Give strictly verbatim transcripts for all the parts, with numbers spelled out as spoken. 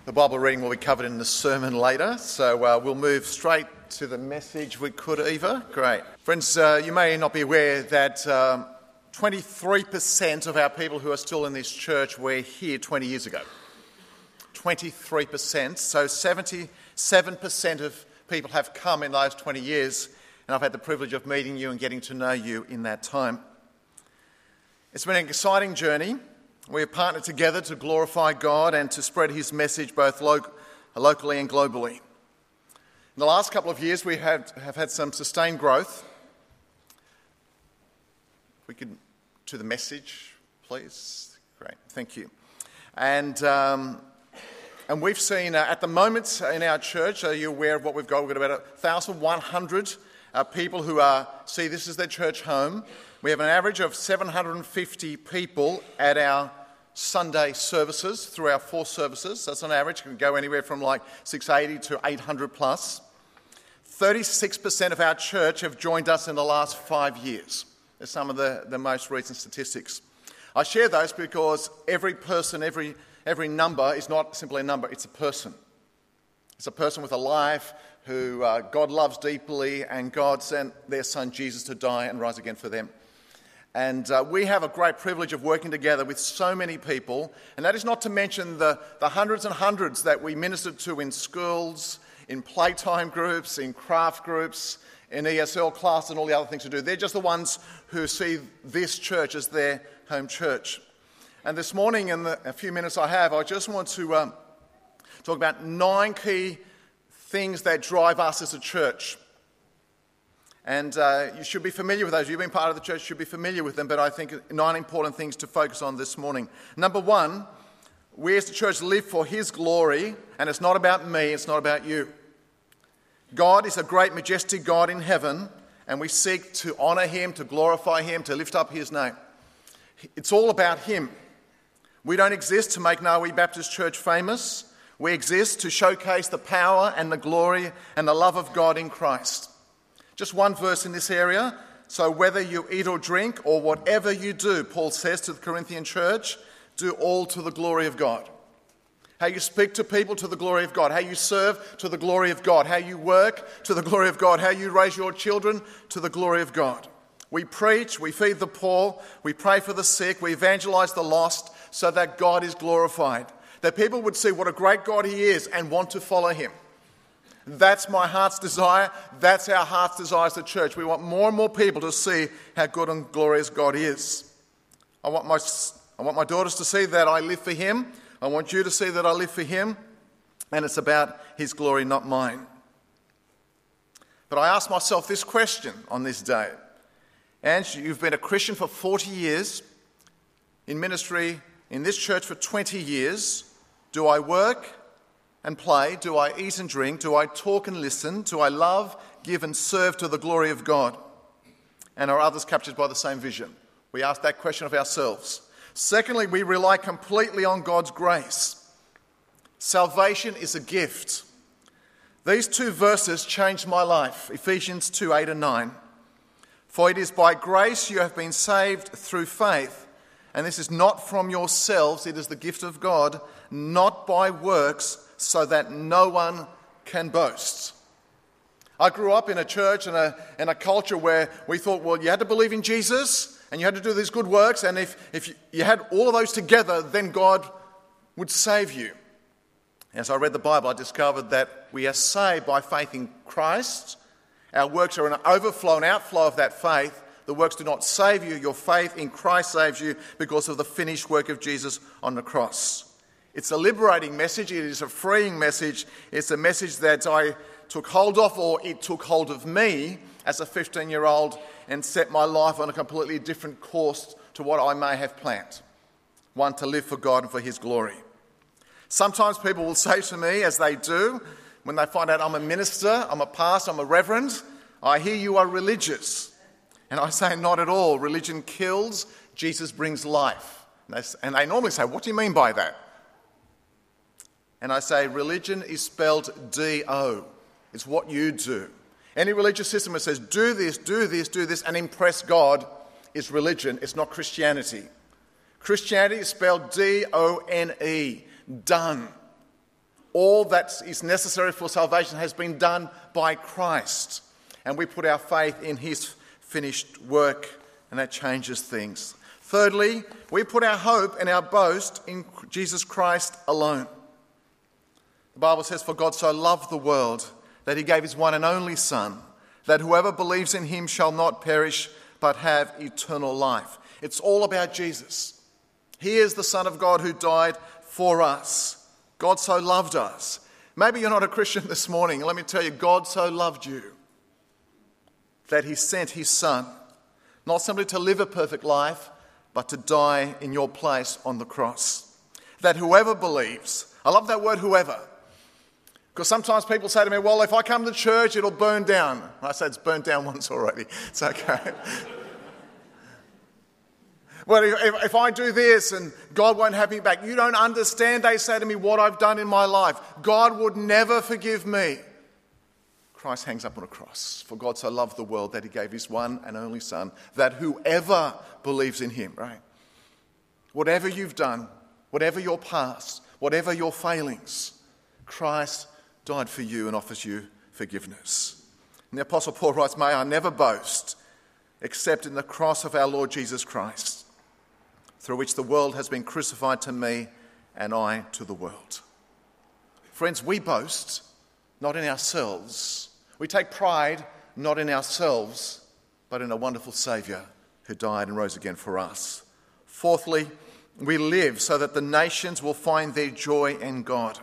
The Bible reading will be covered in the sermon later, so uh, we'll move straight to the message. We could, Eva? Great. Friends, uh, you may not be aware that um, twenty-three percent of our people who are still in this church were here twenty years ago. twenty-three percent, so seventy-seven percent of people have come in those twenty years, and I've had the privilege of meeting you and getting to know you in that time. It's been an exciting journey. We have partnered together to glorify God and to spread his message both lo- locally and globally. In the last couple of years, we have, have had some sustained growth. We could, to the message, please. Great, thank you. And um, and we've seen, uh, at the moment in our church, are you aware of what we've got? We've got about one thousand one hundred uh, people who are see this as their church home. We have an average of seven hundred fifty people at our Sunday services, through our four services. That's an average. It can go anywhere from like six hundred eighty to eight hundred plus. thirty-six percent of our church have joined us in the last five years. They're some of the, the most recent statistics. I share those because every person, every, every number is not simply a number, it's a person. It's a person with a life who uh, God loves deeply, and God sent their son Jesus to die and rise again for them. And uh, we have a great privilege of working together with so many people, and that is not to mention the, the hundreds and hundreds that we ministered to in schools, in playtime groups, in craft groups, in E S L class and all the other things to do. They're just the ones who see this church as their home church. And this morning, in the a few minutes I have, I just want to um, talk about nine key things that drive us as a church. And uh, you should be familiar with those. You've been part of the church, you should be familiar with them, but I think nine important things to focus on this morning. Number one, we as the church live for his glory, and it's not about me, it's not about you. God is a great, majestic God in heaven, and we seek to honour him, to glorify him, to lift up his name. It's all about him. We don't exist to make Noe Baptist Church famous. We exist to showcase the power and the glory and the love of God in Christ. Just one verse in this area. So whether you eat or drink or whatever you do, Paul says to the Corinthian church, do all to the glory of God. How you speak to people, to the glory of God. How you serve, to the glory of God. How you work, to the glory of God. How you raise your children, to the glory of God. We preach, we feed the poor, we pray for the sick, we evangelize the lost so that God is glorified. That people would see what a great God he is and want to follow him. That's my heart's desire. That's our heart's desire as the church. We want more and more people to see how good and glorious God is. I want my, I want my daughters to see that I live for him. I want you to see that I live for him. And it's about his glory, not mine. But I ask myself this question on this day. Ange, you've been a Christian for forty years, in ministry in this church for twenty years. Do I work and play? Do I eat and drink? Do I talk and listen? Do I love, give and serve to the glory of God? And are others captured by the same vision? We ask that question of ourselves. Secondly, we rely completely on God's grace. Salvation is a gift. These two verses changed my life, Ephesians two, eight and nine. For it is by grace you have been saved through faith, and this is not from yourselves, it is the gift of God, not by works, so that no one can boast. I grew up in a church and a, in a culture where we thought, well, you had to believe in Jesus and you had to do these good works, and if, if you, you had all of those together, then God would save you. As I read the Bible, I discovered that we are saved by faith in Christ. Our works are an overflow and outflow of that faith. The works do not save you. Your faith in Christ saves you because of the finished work of Jesus on the cross. It's a liberating message. It is a freeing message. It's a message that I took hold of, or it took hold of me as a fifteen-year-old and set my life on a completely different course to what I may have planned. One, to live for God and for his glory. Sometimes people will say to me, as they do, when they find out I'm a minister, I'm a pastor, I'm a reverend, I hear you are religious. And I say, not at all. Religion kills, Jesus brings life. And they, and they normally say, what do you mean by that? And I say, religion is spelled D O. It's what you do. Any religious system that says, do this, do this, do this, and impress God is religion. It's not Christianity. Christianity is spelled D O N E, done. All that is necessary for salvation has been done by Christ. And we put our faith in his finished work, and that changes things. Thirdly, we put our hope and our boast in Jesus Christ alone. The Bible says, "For God so loved the world that he gave his one and only Son, that whoever believes in him shall not perish but have eternal life." It's all about Jesus. He is the Son of God who died for us. God so loved us. Maybe you're not a Christian this morning. Let me tell you, God so loved you that he sent his Son, not simply to live a perfect life, but to die in your place on the cross. That whoever believes, I love that word whoever, because sometimes people say to me, "Well, if I come to church, it'll burn down." I said, "It's burnt down once already. It's okay." Well, if, if I do this and God won't have me back, you don't understand, they say to me, what I've done in my life. God would never forgive me. Christ hangs up on a cross. "For God so loved the world that he gave his one and only Son, that whoever believes in him," right? Whatever you've done, whatever your past, whatever your failings, Christ died for you and offers you forgiveness. And the Apostle Paul writes, "May I never boast except in the cross of our Lord Jesus Christ, through which the world has been crucified to me and I to the world." Friends, we boast not in ourselves. We take pride not in ourselves, but in a wonderful Saviour who died and rose again for us. Fourthly, we live so that the nations will find their joy in God.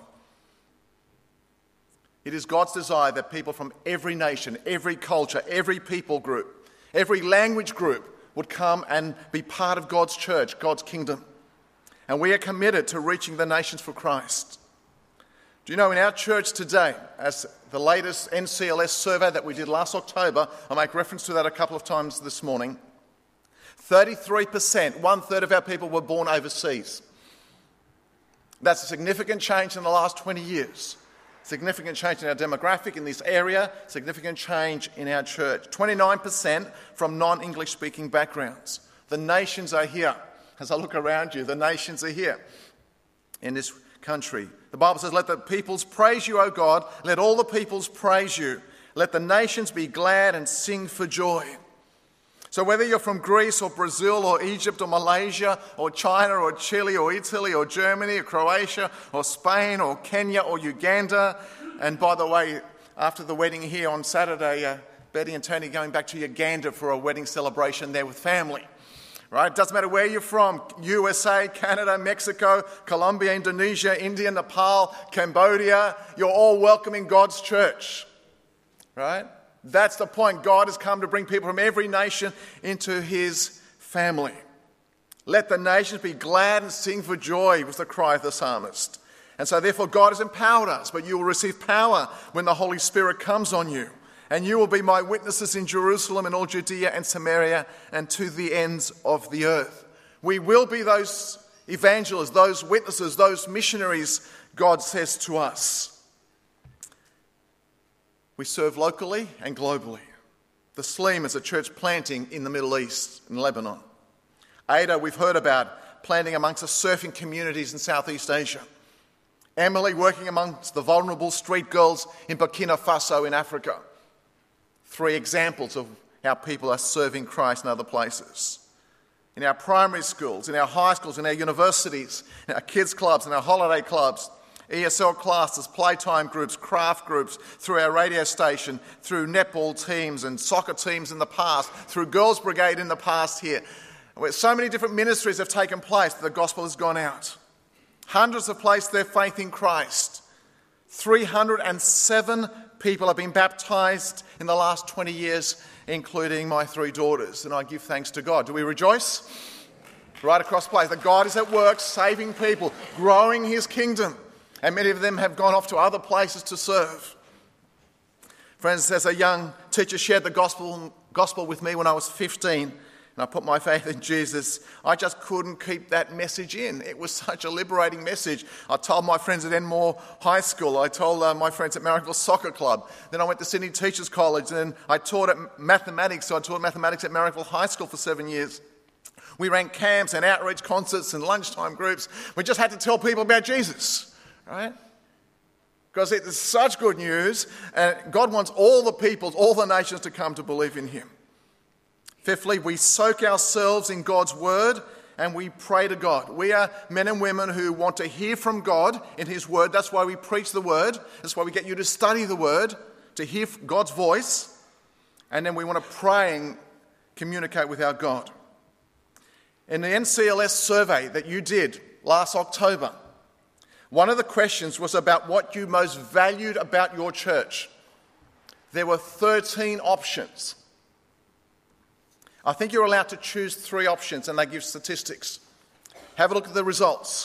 It is God's desire that people from every nation, every culture, every people group, every language group would come and be part of God's church, God's kingdom. And we are committed to reaching the nations for Christ. Do you know, in our church today, as the latest N C L S survey that we did last October, I make reference to that a couple of times this morning, thirty-three percent, one third of our people were born overseas. That's a significant change in the last twenty years. Significant change in our demographic in this area, significant change in our church. twenty-nine percent from non-English speaking backgrounds. The nations are here. As I look around you, the nations are here in this country. The Bible says, "Let the peoples praise you, O God. Let all the peoples praise you. Let the nations be glad and sing for joy." So whether you're from Greece or Brazil or Egypt or Malaysia or China or Chile or Italy or Germany or Croatia or Spain or Kenya or Uganda, and by the way, after the wedding here on Saturday, uh, Betty and Tony are going back to Uganda for a wedding celebration there with family. Right? It doesn't matter where you're from, U S A, Canada, Mexico, Colombia, Indonesia, India, Nepal, Cambodia, you're all welcome in God's church. Right? That's the point. God has come to bring people from every nation into his family. "Let the nations be glad and sing for joy," was the cry of the psalmist. And so therefore God has empowered us, but you will receive power when the Holy Spirit comes on you. And you will be my witnesses in Jerusalem and all Judea and Samaria and to the ends of the earth. We will be those evangelists, those witnesses, those missionaries, God says to us. We serve locally and globally. The Saleem is a church planting in the Middle East, in Lebanon. Ada, we've heard about planting amongst the surfing communities in Southeast Asia. Emily working amongst the vulnerable street girls in Burkina Faso in Africa. Three examples of how people are serving Christ in other places. In our primary schools, in our high schools, in our universities, in our kids' clubs, in our holiday clubs, E S L classes, playtime groups, craft groups, through our radio station, through netball teams and soccer teams in the past, through Girls' Brigade in the past here. Where so many different ministries have taken place that the gospel has gone out. Hundreds have placed their faith in Christ. three hundred seven people have been baptised in the last twenty years, including my three daughters, and I give thanks to God. Do we rejoice? Right across the place, that God is at work saving people, growing his kingdom, and many of them have gone off to other places to serve. Friends, as a young teacher shared the gospel, gospel with me when I was fifteen, and I put my faith in Jesus, I just couldn't keep that message in. It was such a liberating message. I told my friends at Enmore High School. I told uh, my friends at Marrickville Soccer Club. Then I went to Sydney Teachers College, and then I taught at mathematics. So I taught mathematics at Marrickville High School for seven years. We ran camps and outreach concerts and lunchtime groups. We just had to tell people about Jesus, right? Because it's such good news, and God wants all the peoples, all the nations to come to believe in him. Fifthly, we soak ourselves in God's word and we pray to God. We are men and women who want to hear from God in his word. That's why we preach the word. That's why we get you to study the word, to hear God's voice. And then we want to pray and communicate with our God. In the N C L S survey that you did last October, one of the questions was about what you most valued about your church. There were thirteen options. I think you're allowed to choose three options, and they give statistics. Have a look at the results.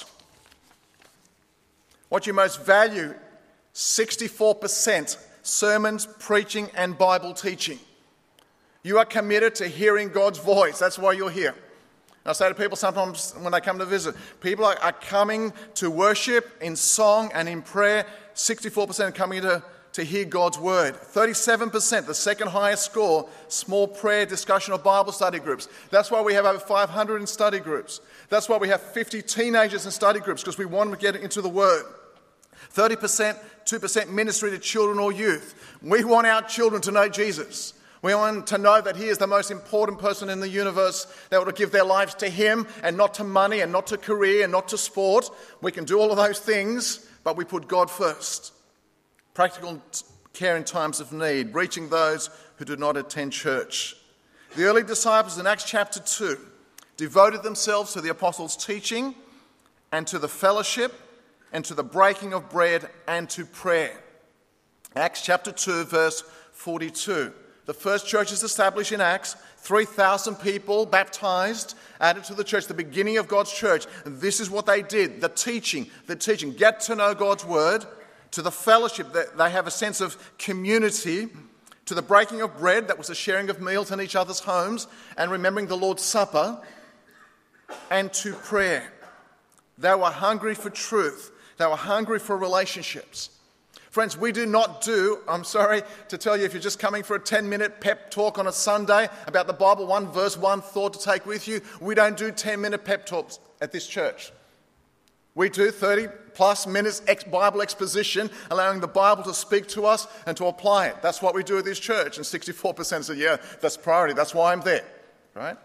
What you most value, sixty-four percent sermons, preaching, and Bible teaching. You are committed to hearing God's voice. That's why you're here. I say to people sometimes when they come to visit, people are, are coming to worship in song and in prayer. sixty-four percent coming to, to hear God's word. thirty-seven percent, the second highest score, small prayer, discussion, or Bible study groups. That's why we have over five hundred in study groups. That's why we have fifty teenagers in study groups, because we want them to get into the word. thirty percent, two percent ministry to children or youth. We want our children to know Jesus. We want to know that he is the most important person in the universe. They want to give their lives to him and not to money and not to career and not to sport. We can do all of those things, but we put God first. Practical care in times of need, reaching those who do not attend church. The early disciples in Acts chapter two devoted themselves to the apostles' teaching and to the fellowship and to the breaking of bread and to prayer. Acts chapter two, verse forty-two. The first church is established in Acts, three thousand people baptized, added to the church, the beginning of God's church. And this is what they did, the teaching, the teaching, get to know God's word, to the fellowship, that they have a sense of community, to the breaking of bread, that was the sharing of meals in each other's homes, and remembering the Lord's Supper, and to prayer. They were hungry for truth. They were hungry for relationships. Friends, we do not do, I'm sorry to tell you, if you're just coming for a ten-minute pep talk on a Sunday about the Bible, one verse, one thought to take with you, we don't do ten-minute pep talks at this church. We do thirty-plus minutes ex- Bible exposition, allowing the Bible to speak to us and to apply it. That's what we do at this church. And sixty-four percent say, yeah, that's priority. That's why I'm there, right?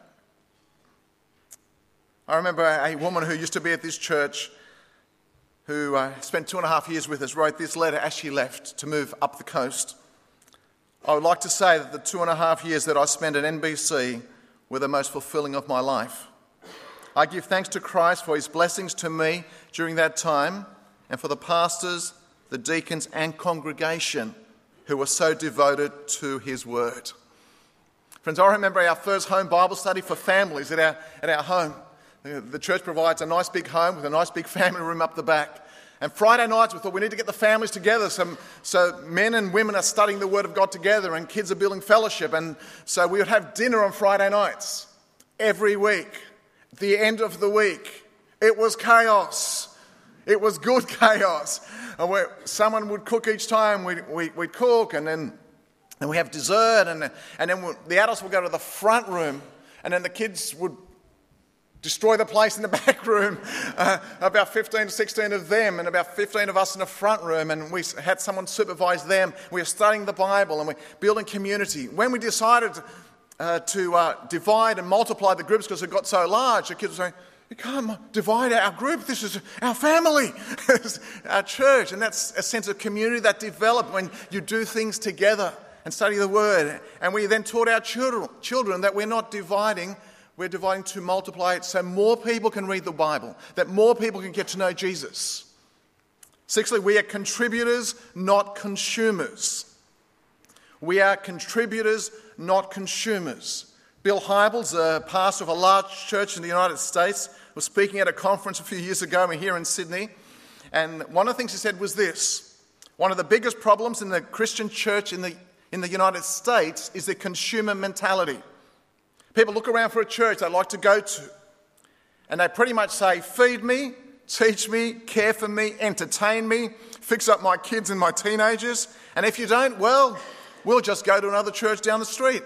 I remember a woman who used to be at this church who uh, spent two and a half years with us, wrote this letter as she left to move up the coast. I would like to say that the two and a half years that I spent at N B C were the most fulfilling of my life. I give thanks to Christ for his blessings to me during that time, and for the pastors, the deacons, and congregation who were so devoted to his word. Friends, I remember our first home Bible study for families at our, at our home. The church provides a nice big home with a nice big family room up the back. And Friday nights we thought we need to get the families together. So, so men and women are studying the Word of God together and kids are building fellowship. And so we would have dinner on Friday nights every week. At the end of the week, it was chaos. It was good chaos. And where someone would cook each time, we'd, we, we'd cook, and then and we have dessert. And, and then we'll, the adults would go to the front room, and then the kids would destroy the place in the back room, uh, about fifteen to sixteen of them and about fifteen of us in the front room, and we had someone supervise them. We were studying the Bible and we're building community. When we decided uh, to uh, divide and multiply the groups because it got so large, the kids were saying, you can't divide our group, this is our family, our church. And that's a sense of community that developed when you do things together and study the Word. And we then taught our children, children that we're not dividing, we're dividing to multiply it so more people can read the Bible, that more people can get to know Jesus. Sixthly, we are contributors, not consumers. We are contributors, not consumers. Bill Hybels, a pastor of a large church in the United States, was speaking at a conference a few years ago here in Sydney. And one of the things he said was this: one of the biggest problems in the Christian church in the, in the United States is the consumer mentality. People look around for a church they like to go to, and they pretty much say, feed me, teach me, care for me, entertain me, fix up my kids and my teenagers, and if you don't, well, we'll just go to another church down the street.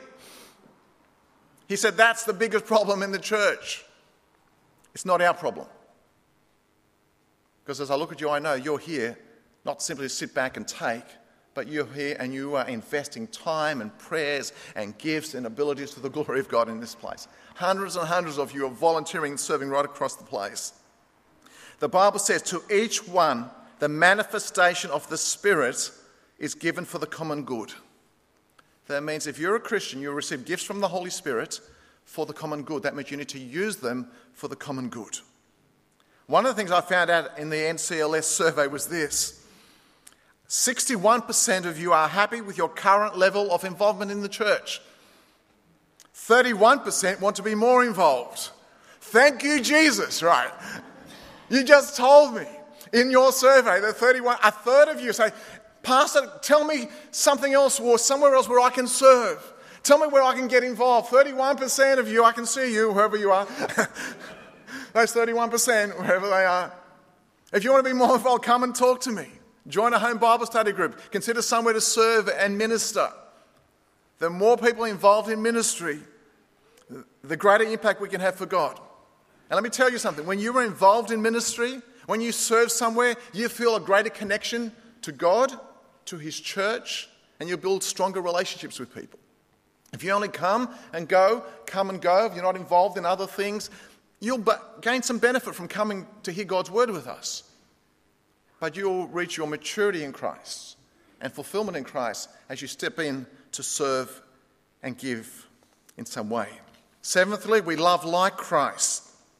He said that's the biggest problem in the church. It's not our problem. Because as I look at you, I know you're here not simply to sit back and take, but you're here and you are investing time and prayers and gifts and abilities to the glory of God in this place. Hundreds and hundreds of you are volunteering and serving right across the place. The Bible says, to each one, the manifestation of the Spirit is given for the common good. That means if you're a Christian, you'll receive gifts from the Holy Spirit for the common good. That means you need to use them for the common good. One of the things I found out in the N C L S survey was this. sixty-one percent of you are happy with your current level of involvement in the church. thirty-one percent want to be more involved. Thank you, Jesus, right? You just told me in your survey that thirty-one, a third of you say, Pastor, tell me something else or somewhere else where I can serve. Tell me where I can get involved. thirty-one percent of you, I can see you, wherever you are. Those thirty-one percent, wherever they are. If you want to be more involved, come and talk to me. Join a home Bible study group. Consider somewhere to serve and minister. The more people involved in ministry, the greater impact we can have for God. And let me tell you something. When you are involved in ministry, when you serve somewhere, you feel a greater connection to God, to His church, and you build stronger relationships with people. If you only come and go, come and go, if you're not involved in other things, you'll gain some benefit from coming to hear God's word with us. But you'll reach your maturity in Christ and fulfillment in Christ as you step in to serve and give in some way. Seventhly, we love like Christ.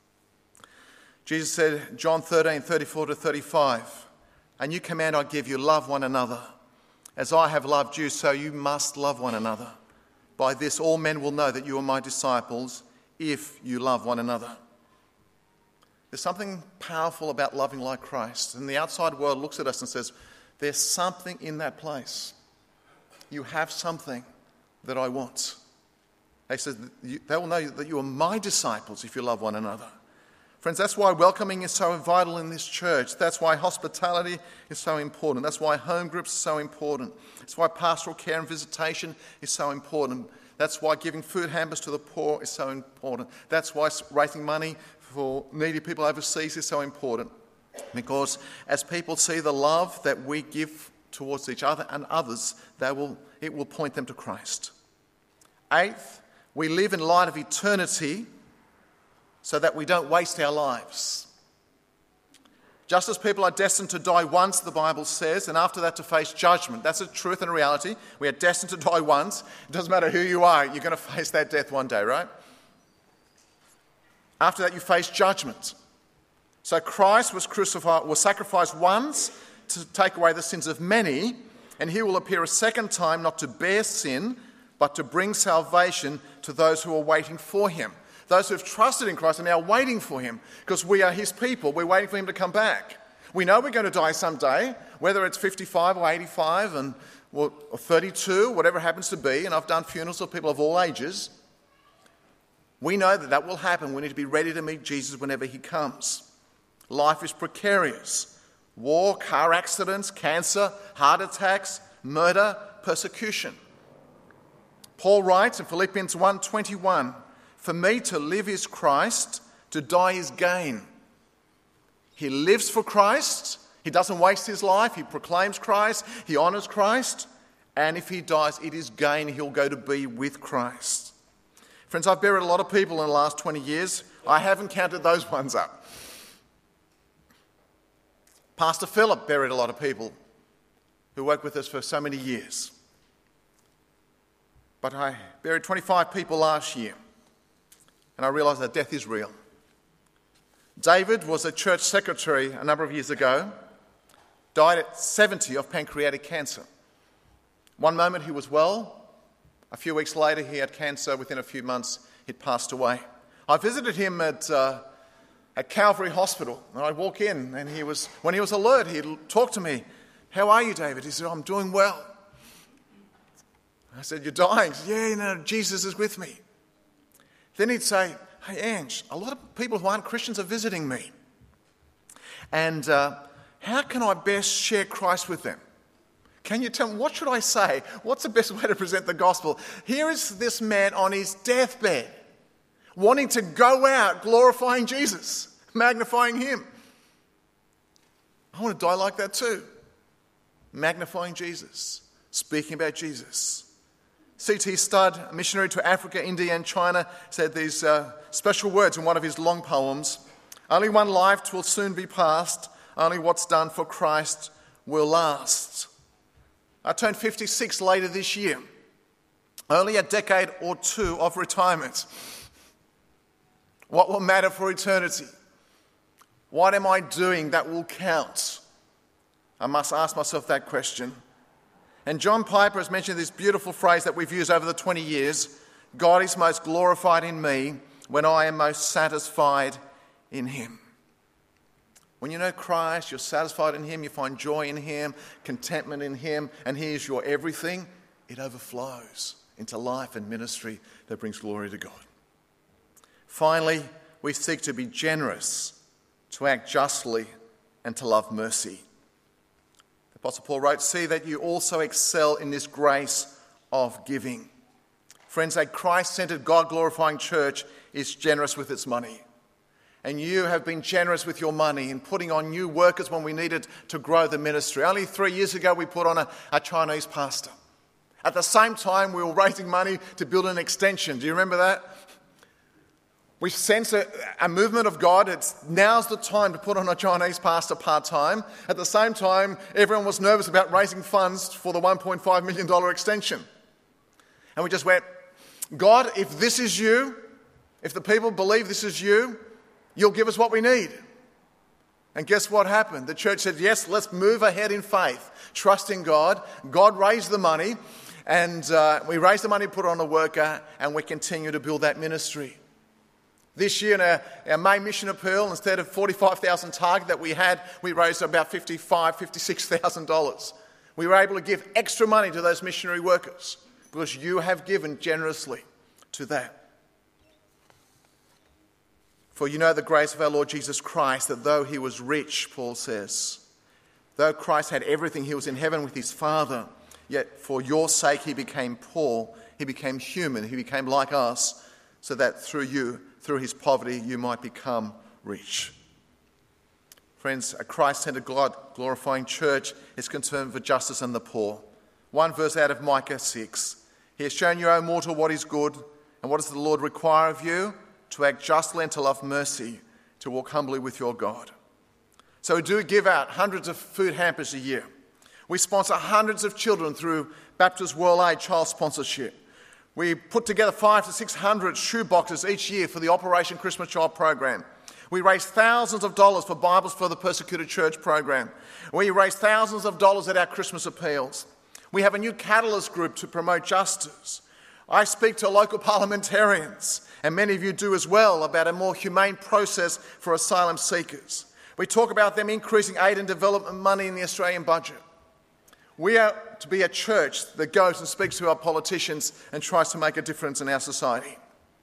Jesus said, John thirteen, thirty-four to thirty-five, a new command I give you, love one another. As I have loved you, so you must love one another. By this all men will know that you are my disciples, if you love one another. There's something powerful about loving like Christ. And the outside world looks at us and says, there's something in that place. You have something that I want. They said, they will know that you are my disciples if you love one another. Friends, that's why welcoming is so vital in this church. That's why hospitality is so important. That's why home groups are so important. That's why pastoral care and visitation is so important. That's why giving food hampers to the poor is so important. That's why raising money for needy people overseas is so important. Because as people see the love that we give towards each other and others, they will, it will point them to Christ. Eighth, we live in light of eternity so that we don't waste our lives. Just as people are destined to die once, the Bible says, and after that to face judgment. That's a truth and a reality. We are destined to die once. It doesn't matter who you are, you're going to face that death one day, right? After that, you face judgment. So Christ was crucified, was sacrificed once to take away the sins of many, and he will appear a second time, not to bear sin, but to bring salvation to those who are waiting for him. Those who have trusted in Christ are now waiting for him because we are his people. We're waiting for him to come back. We know we're going to die someday, whether it's fifty-five or eighty-five and, or thirty-two, whatever it happens to be. And I've done funerals of people of all ages. We know that that will happen. We need to be ready to meet Jesus whenever he comes. Life is precarious. War, car accidents, cancer, heart attacks, murder, persecution. Paul writes in Philippians one twenty-one, for me to live is Christ, to die is gain. He lives for Christ. He doesn't waste his life. He proclaims Christ. He honours Christ. And if he dies, it is gain. He'll go to be with Christ. Friends, I've buried a lot of people in the last twenty years. I haven't counted those ones up. Pastor Philip buried a lot of people who worked with us for so many years. But I buried twenty-five people last year. And I realised that death is real. David was a church secretary a number of years ago, died at seventy of pancreatic cancer. One moment he was well, a few weeks later he had cancer. Within a few months he'd passed away. I visited him at, uh, at Calvary Hospital, and I'd walk in and he was, when he was alert, he'd talk to me. How are you, David? He said, I'm doing well. I said, you're dying? He said, yeah, you know, Jesus is with me. Then he'd say, hey, Ange, a lot of people who aren't Christians are visiting me. And uh, how can I best share Christ with them? Can you tell me, what should I say? What's the best way to present the gospel? Here is this man on his deathbed, wanting to go out glorifying Jesus, magnifying him. I want to die like that too. magnifying Jesus, speaking about Jesus. C T Studd, a missionary to Africa, India and China, said these uh, special words in one of his long poems. Only one life will soon be past. Only what's done for Christ will last. I turned fifty-six later this year. Only a decade or two of retirement. What will matter for eternity? What am I doing that will count? I must ask myself that question. And John Piper has mentioned this beautiful phrase that we've used over the twenty years. God is most glorified in me when I am most satisfied in him. When you know Christ, you're satisfied in him, you find joy in him, contentment in him, and he is your everything, it overflows into life and ministry that brings glory to God. Finally, we seek to be generous, to act justly, and to love mercy. The Apostle Paul wrote, "See that you also excel in this grace of giving." Friends, a Christ-centered, God-glorifying church is generous with its money. And you have been generous with your money in putting on new workers when we needed to grow the ministry. Only three years ago, we put on a, a Chinese pastor. At the same time, we were raising money to build an extension. Do you remember that? We sense a, a movement of God. It's now's the time to put on a Chinese pastor part-time. At the same time, everyone was nervous about raising funds for the one point five million dollars extension. And we just went, God, if this is you, if the people believe this is you, you'll give us what we need. And guess what happened? The church said, yes, let's move ahead in faith, trusting God. God raised the money, and uh, we raised the money, put it on a worker, and we continue to build that ministry. This year in our, our main mission appeal, instead of forty-five thousand dollars target that we had, we raised about fifty-five thousand dollars, fifty-six thousand dollars. We were able to give extra money to those missionary workers because you have given generously to that. For you know the grace of our Lord Jesus Christ, that though he was rich, Paul says, though Christ had everything, he was in heaven with his Father, yet for your sake he became poor, he became human, he became like us, so that through you, through his poverty, you might become rich. Friends, a Christ-centered, God-glorifying church is concerned for justice and the poor. One verse out of Micah six. He has shown you, O mortal, what is good, and what does the Lord require of you? To act justly and to love mercy, to walk humbly with your God. So we do give out hundreds of food hampers a year. We sponsor hundreds of children through Baptist World Aid Child Sponsorship. We put together five to six hundred shoe boxes each year for the Operation Christmas Child program. We raise thousands of dollars for Bibles for the Persecuted Church program. We raise thousands of dollars at our Christmas appeals. We have a new catalyst group to promote justice. I speak to local parliamentarians, and many of you do as well, about a more humane process for asylum seekers. We talk about them increasing aid and development money in the Australian budget. We are to be a church that goes and speaks to our politicians and tries to make a difference in our society.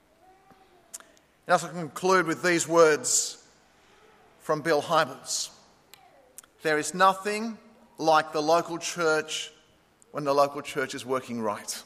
And as I conclude with these words from Bill Hybels, there is nothing like the local church when the local church is working right.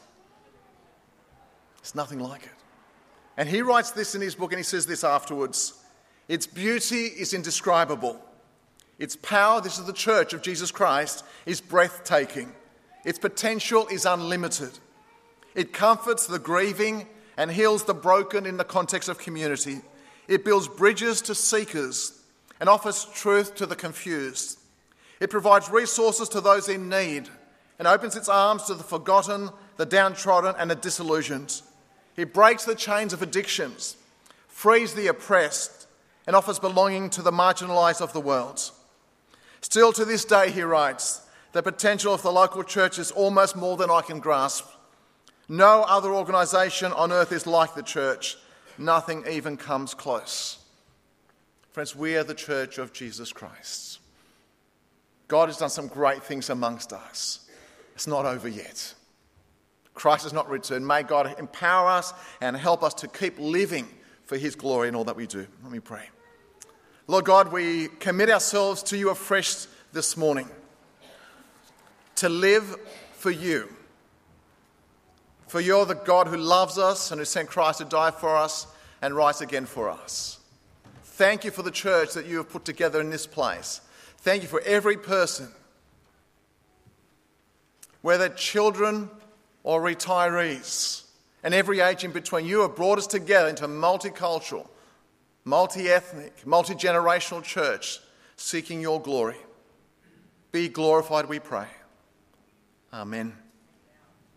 It's nothing like it. And he writes this in his book, and he says this afterwards. Its beauty is indescribable. Its power, this is the church of Jesus Christ, is breathtaking. Its potential is unlimited. It comforts the grieving and heals the broken in the context of community. It builds bridges to seekers and offers truth to the confused. It provides resources to those in need and opens its arms to the forgotten, the downtrodden and the disillusioned. It breaks the chains of addictions, frees the oppressed, and offers belonging to the marginalised of the world. Still to this day, he writes, the potential of the local church is almost more than I can grasp. No other organisation on earth is like the church. Nothing even comes close. Friends, we are the church of Jesus Christ. God has done some great things amongst us. It's not over yet. Christ has not returned. May God empower us and help us to keep living for his glory in all that we do. Let me pray. Lord God, we commit ourselves to you afresh this morning to live for you. For you're the God who loves us and who sent Christ to die for us and rise again for us. Thank you for the church that you have put together in this place. Thank you for every person whether children or retirees, and every age in between. You have brought us together into a multicultural, multi-ethnic, multi-generational church seeking your glory. Be glorified, we pray. Amen.